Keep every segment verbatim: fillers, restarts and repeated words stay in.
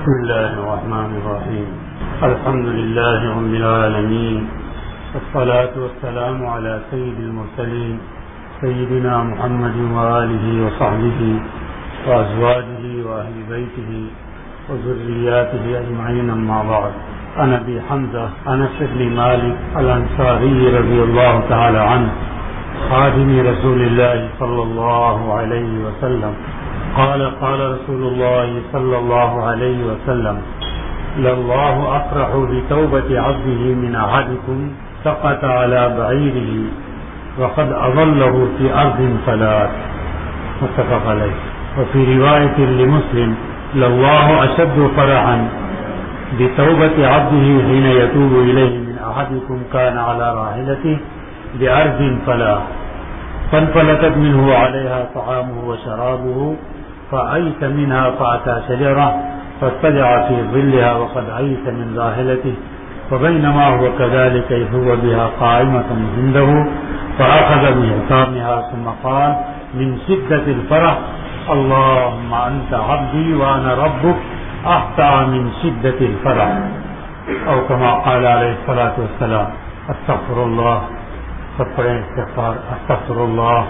بسم الله الرحمن الرحيم. الحمد لله رب العالمين، والصلاة والسلام على سيد المرسلين سيدنا محمد وآله وصحبه وأزواجه وأهل بيته وذرياته أجمعين، أما بعد. عن أبي حمزة أنس بن مالك الأنصاري رضي الله تعالى عنه خادم رسول الله صلى الله عليه وسلم قال قال رسول الله صلى الله عليه وسلم: لله أفرح بتوبة عبده من أحدكم سقط على بعيره وقد أظله في أرض فلات، متفق عليه. وفي رواية لمسلم: لله أشد فرحا بتوبة عبده حين يتوب إليه من أحدكم كان على راحلته بأرض فلات فانفلتت منه عليها طعامه وشرابه فأيس منها فأتى شجرة فاضطجع في ظلها وقد أيس من راحلته، فبينما هو كذلك إذ هو بها قائمة عنده فأخذ بحطامها ثم قال من شدة الفرح: اللهم أنت عبدي وأنا ربك أخطأ من شدة الفرح، أو كما قال عليه الصلاة والسلام. استغفر الله. استغفار استغفر الله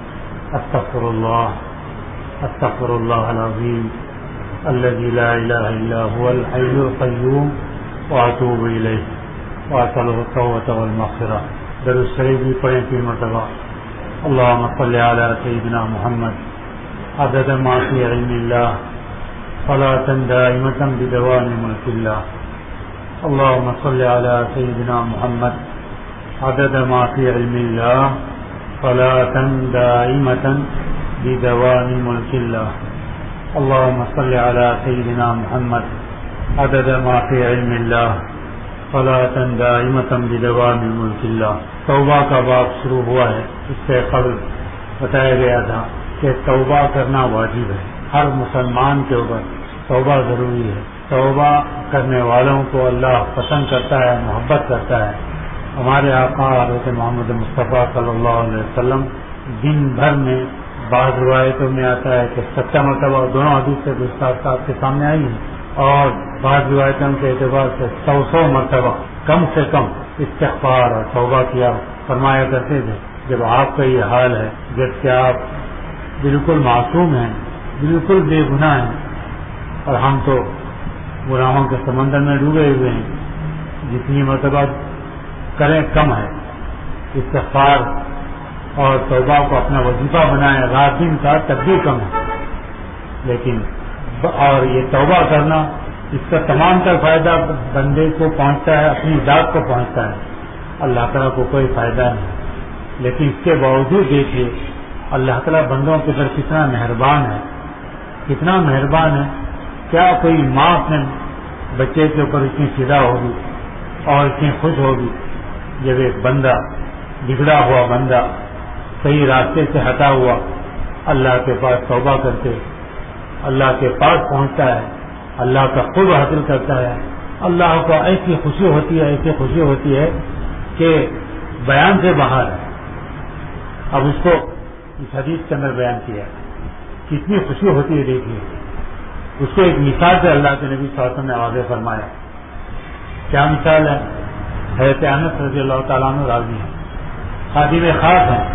استغفر الله استغفر الله العظيم الذي لا إله إلا هو الحي القيوم وأتوب إليه وأسأله التوبة والمغفرة. درود شریف بھی پڑھیں تین مرتبہ. اللهم صل على سيدنا محمد عدد ما في علم الله صلاة دائمة بدوام ملك الله. اللهم صل على سيدنا محمد عدد ما في علم الله صلاة دائمة بدوام ملك الله. اللهم صل على سيدنا محمد عدد ما في علم الله صلاة دائمة بدوام ملك الله. توبہ کا باب شروع ہوا ہے. اس سے قبل بتایا گیا تھا کہ توبہ کرنا واجب ہے، ہر مسلمان کے اوپر توبہ ضروری ہے. توبہ کرنے والوں کو اللہ پسند کرتا ہے، محبت کرتا ہے. ہمارے آقا حضرت محمد مصطفیٰ صلی اللہ علیہ وسلم دن بھر میں، بعض روایتوں میں آتا ہے کہ ستر مرتبہ، دونوں حدیث سے گستاخ صاحب کے سامنے آئی ہیں، اور بعض روایتوں کے اعتبار سے سو سو مرتبہ کم سے کم استغفار اور توبہ کیا فرمایا کرتے تھے. جب آپ کا یہ حال ہے، جبکہ آپ بالکل معصوم ہیں، بالکل بے گناہ ہیں، اور ہم تو گناہوں کے سمندر میں ڈوبے ہوئے ہیں، جتنی مرتبہ کریں کم ہے. استغفار اور توبہ کو اپنا وظیفہ بنائیں رات دن کا، تب بھی کم ہے. لیکن اور یہ توبہ کرنا، اس کا تمام تر فائدہ بندے کو پہنچتا ہے، اپنی ذات کو پہنچتا ہے، اللہ تعالیٰ کو کوئی فائدہ نہیں. لیکن اس کے باوجود دیکھیے اللہ تعالیٰ بندوں کے در کتنا مہربان ہے، کتنا مہربان ہے. کیا کوئی ماں اپنے بچے کے اوپر اتنی فدا ہوگی اور اتنی خوش ہوگی جب ایک بندہ، بگڑا ہوا بندہ، صحیح راستے سے ہٹا ہوا، اللہ کے پاس توبہ کرتے اللہ کے پاس پہنچتا ہے، اللہ کا قرب حاصل کرتا ہے. اللہ کو ایسی خوشی ہوتی ہے، ایسی خوشی ہوتی ہے کہ بیان سے باہر ہے. اب اس کو اس حدیث کے اندر بیان کیا کتنی خوشی ہوتی ہے. دیکھیے اس کو ایک مثال سے اللہ کے نبی صلی اللہ علیہ وسلم نے واضح فرمایا. کیا مثال ہے؟ حضرت انس رضی اللہ تعالیٰ عنہ راضی ہیں، خادم خاص ہیں،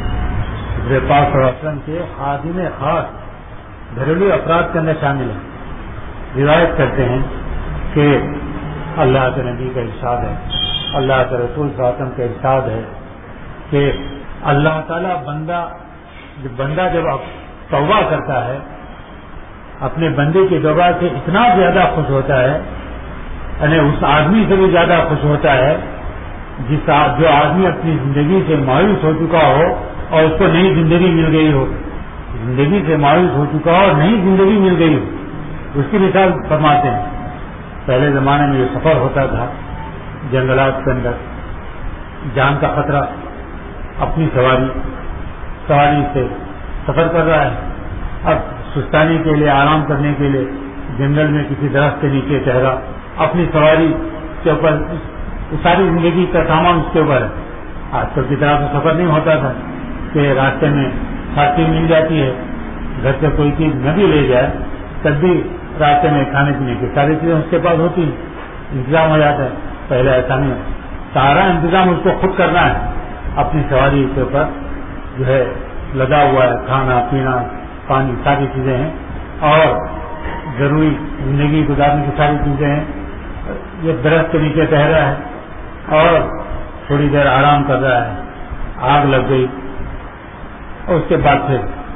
حضور پاک صلی اللہ علیہ وسلم کے خادم خاص گھریلو افراد کے اندر شامل ہیں. روایت کرتے ہیں کہ اللہ کے نبی کا ارشاد ہے، اللہ کے رسول صلی اللہ علیہ وسلم کا ارشاد ہے کہ اللہ تعالیٰ بندہ بندہ جب توبہ کرتا ہے، اپنے بندے کی توبہ سے اتنا زیادہ خوش ہوتا ہے، یعنی اس آدمی سے بھی زیادہ خوش ہوتا ہے جس جو آدمی اپنی زندگی سے مایوس ہو چکا ہو اور اس کو نئی زندگی مل گئی ہو. زندگی سے مایوس ہو چکا ہو اور نئی زندگی مل گئی ہو. اس کی مثال فرماتے ہیں. پہلے زمانے میں یہ سفر ہوتا تھا جنگلات کے اندر، جان کا خطرہ، اپنی سواری سواری سے سفر کر رہا ہے. اب سستانی کے لیے، آرام کرنے کے لیے جنگل میں کسی درخت کے نیچے ٹھہرا، اپنی سواری کے اوپر ساری زندگی کا سامان اس کے اوپر ہے. آج کل کی طرح سے سفر نہیں ہوتا تھا کہ راستے میں ہر چیز مل جاتی ہے، گھر سے کوئی چیز نہ بھی لے جائے تب بھی راستے میں کھانے پینے کی ساری چیزیں اس کے پاس ہوتی ہیں, انتظام ہو جاتا ہے. پہلے ایسا نہیں ہے, سارا انتظام اس کو خود کرنا ہے. اپنی سواری کے اوپر جو ہے لگا ہوا ہے, کھانا پینا پانی ساری چیزیں ہیں, اور ضروری زندگی گزارنے کی ساری چیزیں ہیں. یہ درخت کے نیچے ٹہرا ہے اور تھوڑی دیر آرام کر رہا ہے, آگ لگ گئی, اور اس کے بعد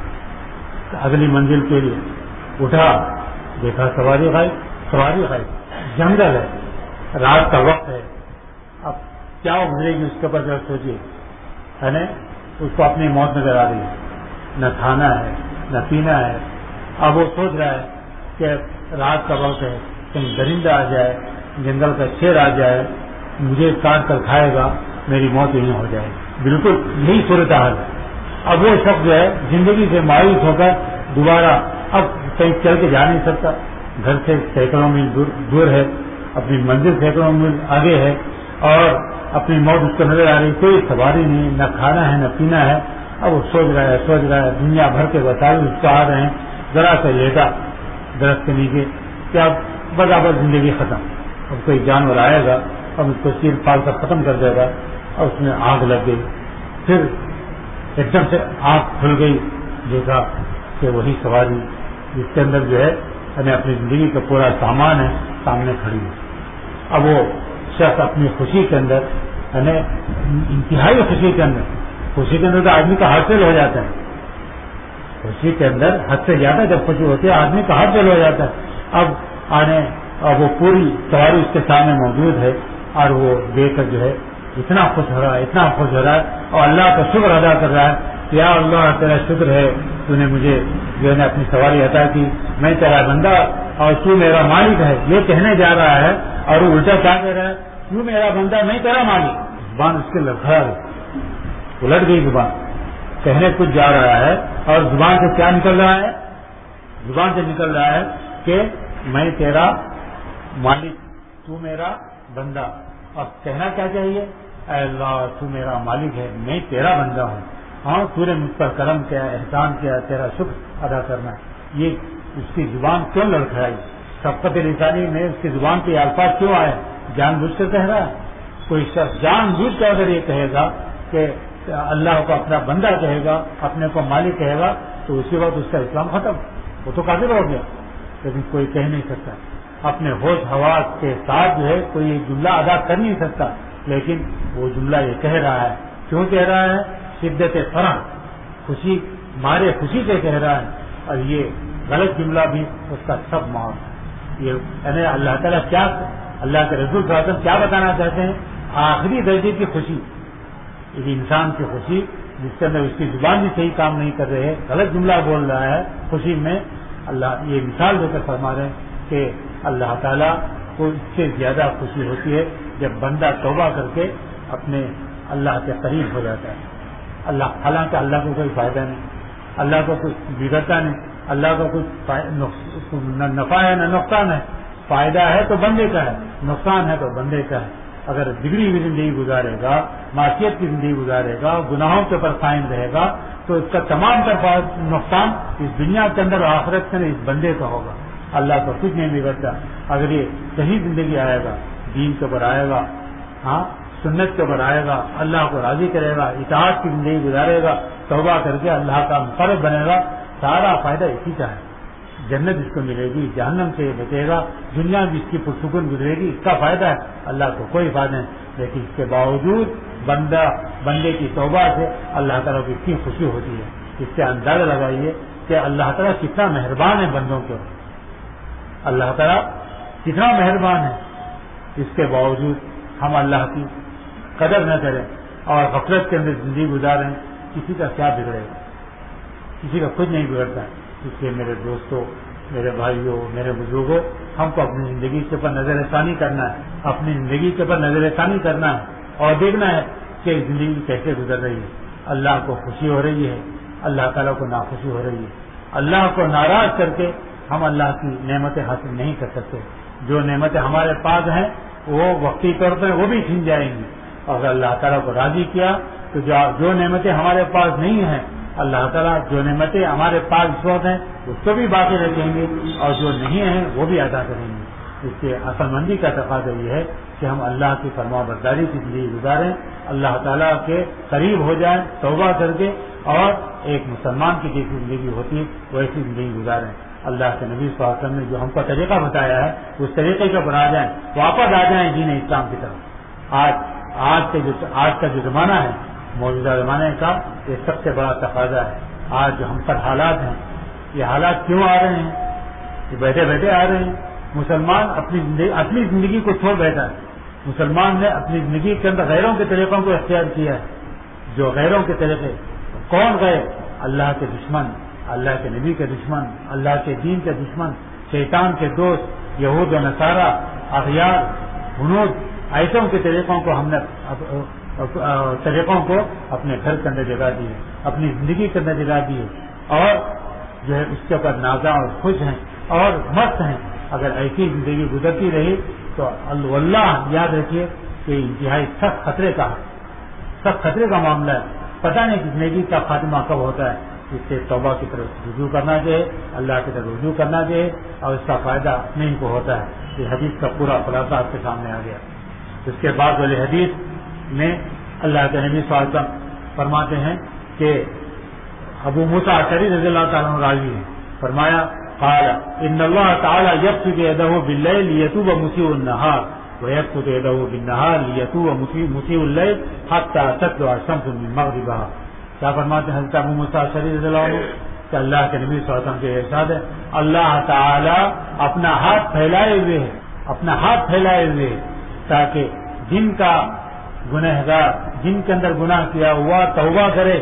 پھر اگلی منزل کے لیے اٹھا, دیکھا سواری غائب, سواری غائب, جنگل ہے, رات کا وقت ہے, اب کیا گزرے گی اس کے اوپر ذرا سوچیے, ہے نا. اس کو اپنی موت نظر آ رہی ہے, نہ کھانا ہے نہ پینا ہے. اب وہ سوچ رہا ہے کہ رات کا وقت ہے, کہیں درندہ آ جائے, جنگل کا شیر آ جائے, مجھے کاٹ کر کھائے گا, میری موت یہیں ہو جائے. بالکل یہی صورتحال ہے. اب وہ شخص جو ہے زندگی سے مایوس ہو کر دوبارہ اب کہیں چل کے جا نہیں سکتا, گھر سے سینکڑوں میل دور, دور ہے, اپنی منزل سینکڑوں میل آگے ہے, اور اپنی موت اس کو نظر آ رہی, کوئی سواری نہیں, نہ کھانا ہے نہ پینا ہے. اب وہ سوچ رہا ہے سوچ رہا ہے دنیا بھر کے وسائل اس کو آ رہے ہیں, ذرا سے لیٹا درخت کے نیچے کہ اب برابر زندگی ختم. اب کوئی جانور آئے گا, اب اس کو چیر پال کر ختم کر دے گا, اور اس میں آگ لگ گئی. پھر ایک دم سے آنکھ کھل گئی, دیکھا کہ وہی سواری جس کے اندر جو ہے یعنی اپنی زندگی کا پورا سامان ہے سامنے کھڑی ہے. اب وہ شخص اپنی خوشی کے اندر یعنی انتہائی خوشی کے اندر, خوشی کے اندر تو آدمی کا ہاتھ فیل ہو جاتا ہے, خوشی کے اندر حد سے زیادہ جب خوشی ہوتی ہے آدمی کا ہاتھ فیل ہو جاتا ہے. اب آنے اور وہ پوری سواری اس کے سامنے موجود ہے, اور وہ دیکھ کر جو ہے اتنا خوش ہو رہا ہے اتنا خوش ہو رہا ہے, اور اللہ کا شکر ادا کر رہا ہے کہ یا اللہ تیرا شکر ہے, تو نے مجھے جو ہے نا اپنی سواری عطا کی, میں تیرا بندہ اور تو میرا مالک ہے. یہ کہنے جا رہا ہے اور وہ الٹا کیا کہہ رہا ہے, تو میرا بندہ میں تیرا مالک. زبان اس کے لڑکھڑا گئی, الٹ گئی زبان, کہنے کچھ جا رہا ہے اور زبان سے کیا نکل رہا ہے, زبان سے نکل رہا ہے کہ میں تیرا مالک, تو میرا بندہ. اور کہنا کیا چاہیے, اے اللہ تو میرا مالک ہے, میں تیرا بندہ ہوں, ہاں تو نے مجھ پر کرم کیا, احسان کیا, تیرا شکر ادا کرنا. یہ اس کی زبان کیوں لڑکھڑائی, شفقت لسانی میں اس کی زبان کے الفاظ کیوں آئے, جان بوجھ کر کہہ رہا ہے. کوئی شخص جان بوجھ کر اگر یہ کہے گا کہ اللہ کو اپنا بندہ کہے گا, اپنے کو مالک کہے گا, تو اسی وقت اس کا اسلام ختم, وہ تو کافر ہو گیا. لیکن کوئی کہہ نہیں سکتا, اپنے ہوش حواس کے ساتھ جو ہے کوئی جملہ ادا کر نہیں سکتا, لیکن وہ جملہ یہ کہہ رہا ہے. کیوں کہہ رہا ہے, شدت فرح, خوشی مارے خوشی سے کہہ رہا ہے. اور یہ غلط جملہ بھی اس کا سب معاف ہے. یہ یعنی اللہ تعالیٰ کیا, اللہ کے رسول صلی اللہ علیہ وسلم کیا بتانا چاہتے ہیں, آخری درجے کی خوشی, ایک انسان کی خوشی جس کے اندر اس کی زبان بھی صحیح کام نہیں کر رہے, غلط جملہ بول رہا ہے خوشی میں, اللہ یہ مثال دے کر فرما رہے ہیں کہ اللہ تعالیٰ کو اس سے زیادہ خوشی ہوتی ہے جب بندہ توبہ کر کے اپنے اللہ کے قریب ہو جاتا ہے. اللہ حالانکہ اللہ کو کوئی فائدہ نہیں, اللہ کو کچھ بگڑتا نہیں, اللہ کو کچھ نہ نفع ہے نہ نقصان ہے. فائدہ ہے تو بندے کا ہے, نقصان ہے تو بندے کا ہے. اگر بگڑی ہوئی زندگی گزارے گا, معصیت کی زندگی گزارے گا, گناہوں کے اوپر قائم رہے گا, تو اس کا تمام تر نقصان اس دنیا کے اندر اور آخرت کے اندر اس بندے کا ہوگا. اللہ کو کچھ نہیں بگڑتا. اگر یہ صحیح زندگی آئے گا, دین کے اوپر آئے گا, ہاں سنت کے اوپر آئے گا, اللہ کو راضی کرے گا, اطاعت کی زندگی گزارے گا, توبہ کر کے اللہ کا مقرب بنے گا, سارا فائدہ اسی کا ہے. جنت اس کو ملے گی, جہنم سے بچے گا, دنیا بھی اس کی پرسکون گزرے گی, اس کا فائدہ ہے. اللہ کو کوئی فائدہ نہیں. لیکن اس کے باوجود بندہ بندے کی توبہ سے اللہ تعالیٰ کو اتنی خوشی ہوتی ہے. اس سے اندازہ لگائیے کہ اللہ تعالیٰ کتنا مہربان ہے بندوں کے اوپر, اللہ تعالیٰ کتنا مہربان ہے. اس کے باوجود ہم اللہ کی قدر نہ کریں اور غفلت کے اندر زندگی گزاریں, کسی کا کیا بگڑے گا, کسی کا کچھ نہیں بگڑتا. اس لیے میرے دوستوں, میرے بھائیوں, میرے بزرگوں, ہم کو اپنی زندگی کے اوپر نظر ثانی کرنا ہے, اپنی زندگی کے اوپر نظر ثانی کرنا ہے اور دیکھنا ہے کہ زندگی کیسے گزر رہی ہے. اللہ کو خوشی ہو رہی ہے, اللہ تعالیٰ کو ناخوشی ہو رہی ہے. اللہ کو ناراض کر کے ہم اللہ کی نعمتیں حاصل نہیں کر سکتے. جو نعمتیں ہمارے پاس ہیں وہ وقتی طور پر وہ بھی چھن جائیں گی. اور اگر اللہ تعالیٰ کو راضی کیا تو جو نعمتیں ہمارے پاس نہیں ہیں اللہ تعالیٰ جو نعمتیں ہمارے پاس اس وقت ہیں اس کو بھی باقی رکھیں گے اور جو نہیں ہیں وہ بھی ادا کریں گے. اس کے عقل مندی کا تقاضا یہ ہے کہ ہم اللہ کی فرما برداری کی زندگی گزاریں, اللہ تعالیٰ کے قریب ہو جائیں توبہ کر کے, اور ایک مسلمان کی جیسی زندگی ہوتی ہے ویسی زندگی گزاریں. اللہ کے نبی صلی اللہ علیہ وسلم نے جو ہم کو طریقہ بتایا ہے اس طریقے کے بنا جائیں, واپس آ جائیں دین اسلام کی طرف. آج آج کے جو آج کا جو زمانہ ہے موجودہ زمانے کا, یہ سب سے بڑا تقاضا ہے. آج جو ہم پر حالات ہیں, یہ حالات کیوں آ رہے ہیں؟ یہ بیٹھے بیٹھے آ رہے ہیں. مسلمان اپنی زندگی اپنی زندگی کو چھوڑ بیٹھا ہے. مسلمان نے اپنی زندگی کے اندر غیروں کے طریقوں کو اختیار کیا ہے. جو غیروں کے طریقے, کون غیر؟ اللہ کے دشمن, اللہ کے نبی کے دشمن, اللہ کے دین کے دشمن, شیطان کے دوست, یہود و نصارہ, اغیار, ہنود, ایسوں کے طریقوں کو ہم نے طریقوں کو اپنے گھر کے اندر جگہ دی ہے, اپنی زندگی کے اندر جگہ دی ہے, اور جو ہے اس کے اوپر نازاں اور خوش ہیں اور مست ہیں. اگر ایسی زندگی گزرتی رہی تو اللہ یاد رکھیے کہ انتہائی سخت خطرے کا سخت خطرے کا معاملہ ہے. پتہ نہیں کہ زندگی کا خاتمہ کب ہوتا ہے. اس سے توبہ کی طرف رجوع کرنا چاہیے, اللہ کی طرف رجوع کرنا چاہیے, اور اس کا فائدہ اپنے ہی کو ہوتا ہے. یہ حدیث کا پورا خلاصہ آپ کے سامنے آ گیا. اس کے بعد والی حدیث میں اللہ کے نبی صلی اللہ علیہ وسلم فرماتے ہیں کہ ابو موسیٰ اشعری رضی اللہ تعالیٰ عنہ راوی ہیں, فرمایا قال ان اللہ تعالیٰ یبسط یدہ باللیل لیتوب مسیء النہار ویبسط یدہ بالنہار لیتوب مسیء اللیل حتی تطلع الشمس من مغربها. کیا فرماتے ہیں حضرت ابو موسیٰ اشعری رضی اللہ عنہ کہ اللہ کے نبی صلی اللہ علیہ وسلم کے ارشاد ہے, اللہ تعالیٰ اپنا ہاتھ پھیلائے ہوئے ہے, اپنا ہاتھ پھیلائے ہوئے ہے تاکہ جن کا گنہگار, جن کے اندر گناہ کیا ہوا توبہ کرے,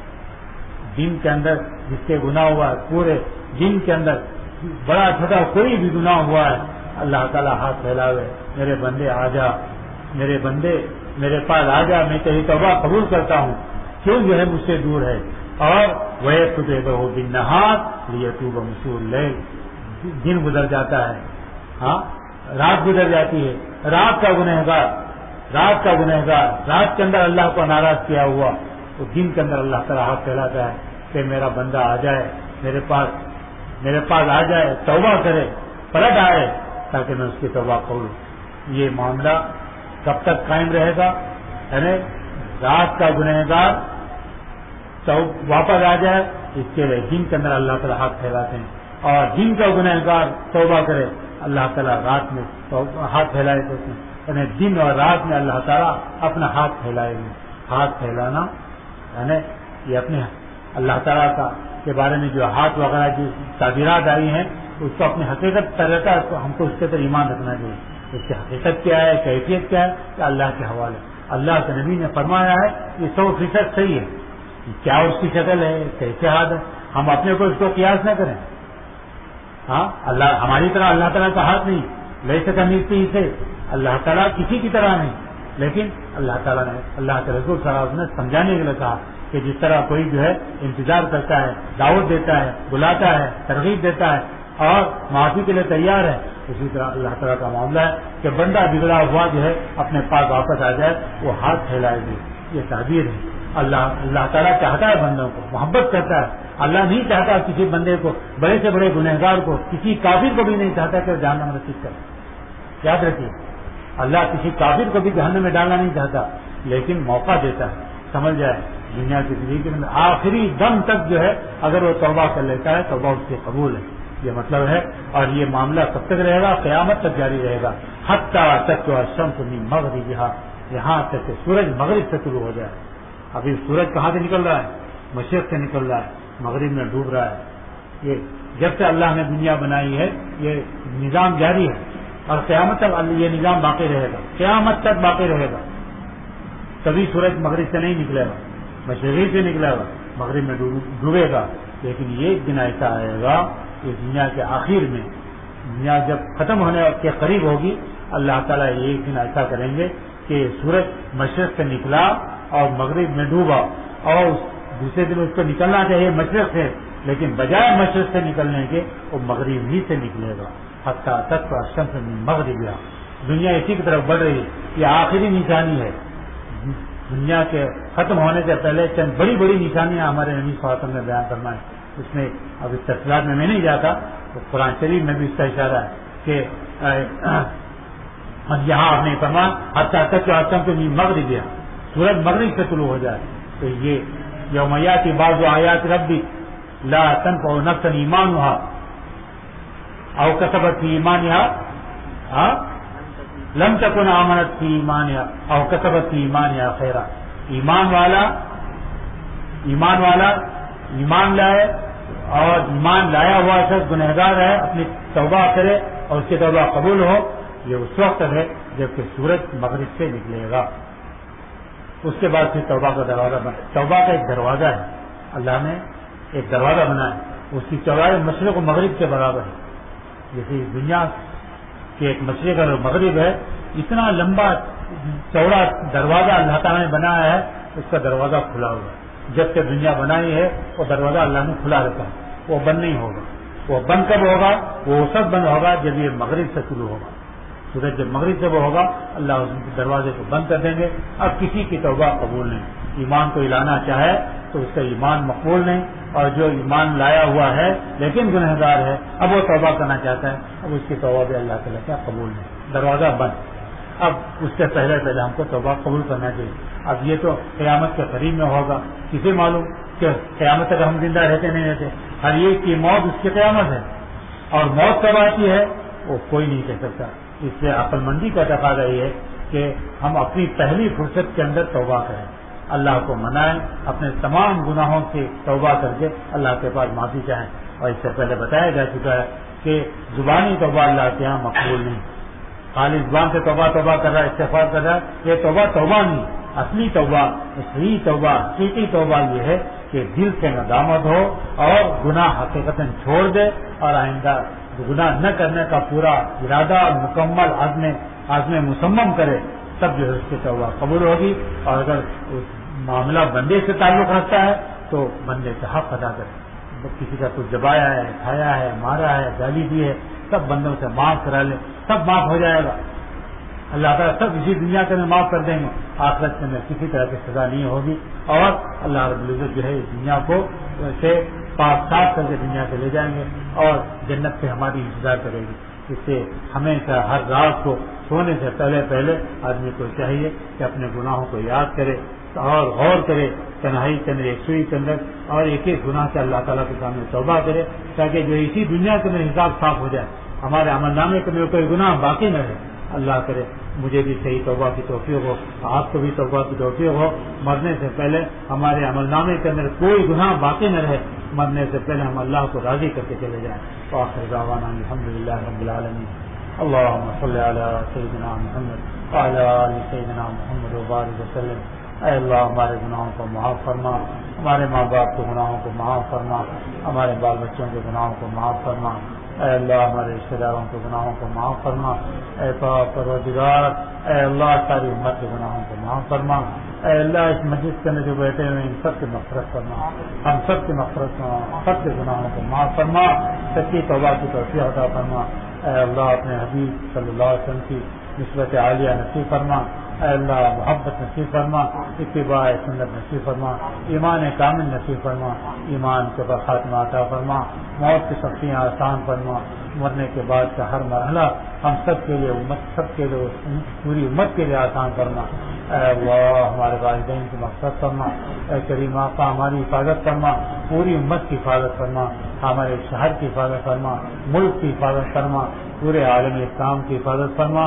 جن کے اندر جس کے گناہ ہوا, پورے جن کے اندر بڑا چھوٹا کوئی بھی گناہ ہوا ہے, اللہ تعالیٰ ہاتھ پھیلا ہوئے, میرے بندے آ جا, میرے بندے میرے پاس آ جا, میں تیری توبہ قبول کرتا ہوں, کیوں جو ہے مجھ سے دور ہے. اور وہ بن نہار لیتوب مسیء اللیل, دن گزر جاتا ہے, ہاں رات گزر جاتی ہے, رات کا گنہگار رات کا گنہگار رات کے اندر اللہ کو ناراض کیا ہوا, تو دن کے اندر اللہ تعالیٰ ہاتھ پھیلاتا ہے کہ میرا بندہ آ جائے, میرے پاس میرے پاس آ جائے, توبہ کرے, پلٹ آئے, تاکہ میں اس کی توبہ قبول. یہ معاملہ کب تک قائم رہے گا؟ یعنی رات کا گنہگار تو واپس آ جائے, اس کے لیے دن کے اندر اللہ تعالیٰ ہاتھ پھیلاتے ہیں, اور دن کا گنہگار توبہ کرے, اللہ تعالیٰ رات میں ہاتھ پھیلائے دیتے ہیں. یعنی دن اور رات میں اللہ تعالیٰ اپنا ہاتھ پھیلائے گے. ہاتھ پھیلانا یعنی یہ اپنے اللہ تعالیٰ کا کے بارے میں جو ہاتھ وغیرہ جو تعبیرات آئی ہیں اس کو اپنی حقیقت پر رہتا ہے, ہم کو اس کے اوپر ایمان رکھنا چاہیے. اس کی حقیقت کیا ہے, کیفیت کیا ہے, کہ اللہ کے حوالے. اللہ کے نبی نے فرمایا ہے یہ سو فیصد صحیح ہے. کیا اس کی شکل ہے, کیسے ہاتھ ہے, ہم اپنے کو اس کو قیاس نہ کریں. ہاں اللہ ہماری طرح اللہ تعالیٰ کا ہاتھ نہیں, لے سکا نیچتی سے اللہ تعالیٰ کسی کی طرح نہیں, لیکن اللہ تعالیٰ نے اللہ کے رسول صلی اللہ علیہ وسلم نے سمجھانے کے لیے کہا کہ جس طرح کوئی جو ہے انتظار کرتا ہے, دعوت دیتا ہے, بلاتا ہے, ترغیب دیتا ہے اور معافی کے لیے تیار ہے, اسی طرح اللہ تعالیٰ کا معاملہ ہے کہ بندہ بگڑا ہوا جو ہے اپنے پاس واپس آ جائے, وہ ہاتھ پھیلائے گی. یہ تعبیر ہے. اللہ اللہ تعالیٰ چاہتا ہے بندوں کو, محبت کرتا ہے. اللہ نہیں چاہتا کسی بندے کو, بڑے سے بڑے گنہگار کو, کسی کافر کو بھی نہیں چاہتا کہ جہنم میں رسید کرے. یاد رکھیے, اللہ کسی کافر کو بھی جہنم میں ڈالنا نہیں چاہتا, لیکن موقع دیتا ہے, سمجھ جائے دنیا کی زندگی کے اندر آخری دم تک جو ہے اگر وہ توبہ کر لیتا ہے توبہ اس کی قبول ہے. یہ مطلب ہے. اور یہ معاملہ کب تک رہے گا؟ قیامت تک جاری رہے گا. حتیٰ تک تو الشمس من مغربہا, یہاں تک کہ سورج مغرب سے شروع ہو جائے. ابھی سورج کہاں سے نکل رہا ہے؟ مشرق سے نکل رہا ہے, مغرب میں ڈوب رہا ہے. یہ جب سے اللہ نے دنیا بنائی ہے یہ نظام جاری ہے, اور قیامت تک یہ نظام باقی رہے گا, قیامت تک باقی رہے گا. کبھی سورج مغرب سے نہیں نکلے گا, مشرق سے نکلے گا, مغرب میں ڈوبے گا. لیکن یہ ایک دن ایسا آئے گا کہ دنیا کے آخر میں, دنیا جب ختم ہونے کے قریب ہوگی, اللہ تعالیٰ ایک دن ایسا کریں گے کہ سورج مشرق سے نکلا اور مغرب میں ڈوبا, اور دوسرے دن اس کو نکلنا چاہیے مشرق سے, لیکن بجائے مشرق سے نکلنے کے وہ مغرب ہی سے نکلے گا. حتیٰ تک الشمس من مغربہا, دنیا اسی کی طرف بڑھ رہی ہے. یہ آخری نشانی ہے. دنیا کے ختم ہونے سے پہلے چند بڑی بڑی نشانیاں ہمارے نبی صلی اللہ علیہ وسلم نے بیان فرمائیں. اس میں اب اس تفصیلات میں میں نہیں جاتا، تو قرآن شریف میں بھی اس کا اشارہ ہے کہ یہاں آپ نے فرمایا حتیٰ تک کہ آسم کے مغرب گیا، سورج مغرب سے طلوع ہو جائے. تو یہ یومیات بعض آیات ربی لا تنفع نفسا ایمانها او کسبت فی ایمانها لم تکن آمنت فی ایمانها او کسبت فی ایمانها خیرا. ایمان والا ایمان والا ایمان لائے اور ایمان لایا ہوا شخص گنہگار ہے، اپنی توبہ کرے اور اس کی توبہ قبول ہو، یہ اس وقت ہے جبکہ سورج مغرب سے نکلے گا. اس کے بعد پھر توبہ کا دروازہ بنا. توبہ کا ایک دروازہ ہے، اللہ نے ایک دروازہ بنایا، اس کی چوڑائی مشرق و مغرب کے برابر ہے. جیسے دنیا کے ایک مشرق اور مغرب ہے، اتنا لمبا چوڑا دروازہ اللہ تعالیٰ نے بنایا ہے، اس کا دروازہ کھلا ہوا ہے. جب سے دنیا بنائی ہے وہ دروازہ اللہ نے کھلا رکھا ہے، وہ بند نہیں ہوگا. وہ بند کب ہوگا؟ وہ سب بند ہوگا جب یہ مغرب سے شروع ہوگا. سورج جب مغرب سے وہ ہوگا اللہ اس دروازے کو بند کر دیں گے. اب کسی کی توبہ قبول نہیں. ایمان کو لانا چاہے تو اس کا ایمان مقبول نہیں، اور جو ایمان لایا ہوا ہے لیکن گنہگار ہے اب وہ توبہ کرنا چاہتا ہے، اب اس کی توبہ بھی اللہ تعالیٰ کا قبول نہیں. دروازہ بند. اب اس سے پہلے پہلے ہم کو توبہ قبول کرنا چاہیے. اب یہ تو قیامت کے قریب میں ہوگا، کسے معلوم کہ قیامت تک ہم زندہ رہتے نہیں رہتے. ہر ایک کی موت اس کی قیامت ہے، اور موت کب آتی ہے وہ کوئی نہیں کہہ سکتا. اس سے عقل مندی کا تقاضا یہ ہے کہ ہم اپنی پہلی فرصت کے اندر توبہ کریں، اللہ کو منائیں، اپنے تمام گناہوں سے توبہ کر کے اللہ کے پاس معافی چاہیں. اور اس سے پہلے بتایا جا چکا ہے کہ زبانی توبہ اللہ کے یہاں مقبول نہیں. خالی زبان سے توبہ توبہ کر رہا ہے، استغفار کر رہا ہے، یہ توبہ توبہ نہیں. اصلی توبہ، صحیح توبہ، حقیقی توبہ یہ ہے کہ دل سے ندامت ہو اور گناہ حقیقتاً چھوڑ دے اور آئندہ گناہ نہ کرنے کا پورا ارادہ اور مکمل عزم عزم مصمم کرے، تب جو ہے اس کی توبہ قبول ہوگی. اور اگر معاملہ بندے سے تعلق رکھتا ہے تو بندے کا حق ادا کرے. کسی کا کچھ دبایا ہے، کھایا ہے، مارا ہے، گالی دی ہے، سب بندوں سے معاف کرا لے، سب معاف ہو جائے گا. اللہ تعالیٰ سب اسی دنیا کے میں معاف کر دیں گے، آخرت میں کسی طرح کی سزا نہیں ہوگی. اور اللہ رب العزت جو ہے اس دنیا کو سے پاک صاف کر کے دنیا سے لے جائیں گے اور جنت سے ہماری انتظار کرے گی. اس سے ہمیشہ ہر رات کو سونے سے پہلے پہلے آدمی کو چاہیے کہ اپنے گناہوں کو یاد کرے اور غور کرے تنہائی کے اندر، ایک سوئی کے اندر، اور ایک ایک گناہ سے اللہ تعالیٰ کے سامنے توبہ کرے، تاکہ جو اسی دنیا کے اندر حساب صاف ہو جائے، ہمارے عمل نامے کے اندر کوئی گناہ باقی نہ رہے. اللہ کرے مجھے بھی صحیح توبہ کی توفیق ہو، آپ کو بھی توبہ کی توفیق ہو. مرنے سے پہلے ہمارے عمل نامے کے اندر کوئی گناہ باقی نہ رہے، مرنے سے پہلے ہم اللہ کو راضی کر کے چلے جائیں. وآخر دعوانا الحمد للہ رب العالمین. اللهم صل على سيدنا محمد وعلى آل سيدنا محمد وبارك وسلم. اے اللہ ہمارے گناہوں کو معاف فرما، ہمارے ماں باپ کے گناہوں کو معاف فرما، ہمارے بال بچوں کے گناہوں کو معاف فرما. اے اللہ ہمارے رشتہ داروں کے گناہوں کو معاف فرما. اے پاک پروردگار، اے اللہ ساری امت کے گناہوں کو معاف فرما. اے اللہ اس مسجد کے اندر جو بیٹھے ہوئے ان سب کی مغفرت فرما، ہم سب کی مغفرت فرما، سب کے گناہوں کو معاف فرما، سچی توبہ کی توفیق عطا فرما. اے اللہ اپنے حبیب صلی اللہ علیہ وسلم کی نسبت عالیہ نصیب فرما. اے اللہ محبت نصیب فرما، اتباع سنت نصیب فرما، ایمان کامل نصیب فرما، ایمان کے پر خاتمہ عطا فرما، موت کی سختیاں آسان فرما، مرنے کے بعد کا ہر مرحلہ ہم سب کے لیے امت سب کے لیے پوری امت کے لیے آسان فرما. اے اللہ ہمارے والدین کی مقصد فرما. اے کریم آقا ہماری حفاظت فرما، پوری امت کی حفاظت فرما، ہمارے شہر کی حفاظت فرما، ملک کی حفاظت فرما، پورے عالم اسلام کی حفاظت فرما،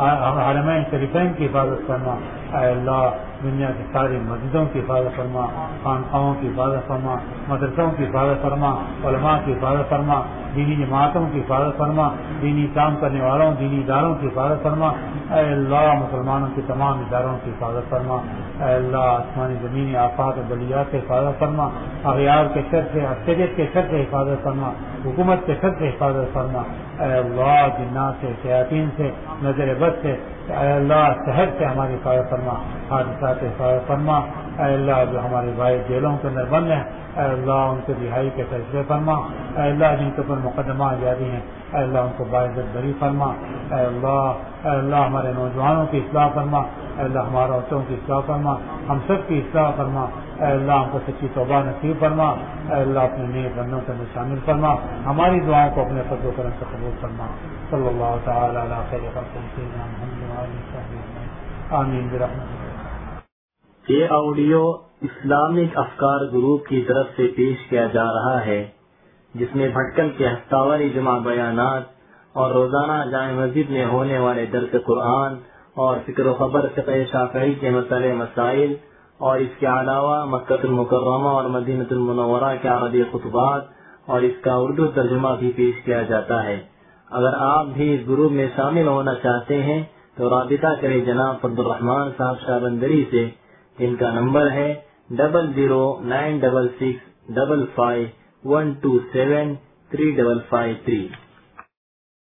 حرمین شریفین کی حفاظت فرما. اے اللہ دنیا کی ساری مسجدوں کی حفاظت فرما، خانقاہوں کی حفاظت فرما، مدرسوں کی حفاظت فرما، علماء کی حفاظت فرما، دینی جماعتوں کی حفاظت فرما، دینی کام کرنے والوں دینی اداروں کی حفاظت فرما. اے اللہ مسلمانوں کے تمام اداروں کی حفاظت فرما. اے اللہ آسمانی زمینی آفات و بلیات سے حفاظت فرما، اغیار کے شر سے، اکثریت کے شر سے حفاظت فرما، حکومت کے شر سے حفاظت فرما. اے اللہ جنات سے، شیاطین سے، نظر بد سے، اے اللہ شہر سے ہماری حفاظت فرما، حادثات سے حفاظت فرما. اے اللہ جو ہمارے بھائی جیلوں کے اندر بند ہیں، اے اللہ ان کے رہائی کے فیصلے فرما. اے اللہ جن کے اوپر مقدمہ جاری ہیں، اے اللہ ان کو باعزت بری فرما. اے اللہ اے اللہ ہمارے نوجوانوں کی اصلاح فرما، اے اللہ ہمارا عورتوں کی اصلاح فرما، ہم سب کی اصلاح فرما، اے اللہ ہم کو سچی توبہ نصیب فرما، اے اللہ اپنے نیک بندوں کے اندر شامل فرما، ہماری دعاؤں کو اپنے فضل و کرم سے قبول فرما۔ صلی اللہ تعالی علی خیر خلق سیدنا محمد و آلہ وصحبہ اجمعین، آمین برحمتک۔ یہ آڈیو اسلامک افکار گروپ کی طرف سے پیش کیا جا رہا ہے، جس میں بھٹکل کے ہفتہ جمعہ بیانات اور روزانہ جامع مسجد میں ہونے والے درس قرآن اور فکر و خبر فقہ شافعی کے مسئلے مسائل، اور اس کے علاوہ مکہ المکرمہ اور مدینہ المنورہ کے عربی خطبات اور اس کا اردو ترجمہ بھی پیش کیا جاتا ہے۔ اگر آپ بھی اس گروپ میں شامل ہونا چاہتے ہیں تو رابطہ کریں جناب فضل الرحمان صاحب شاہ بندری سے، جن کا نمبر ہے double zero nine double six double five one two seven three double five three.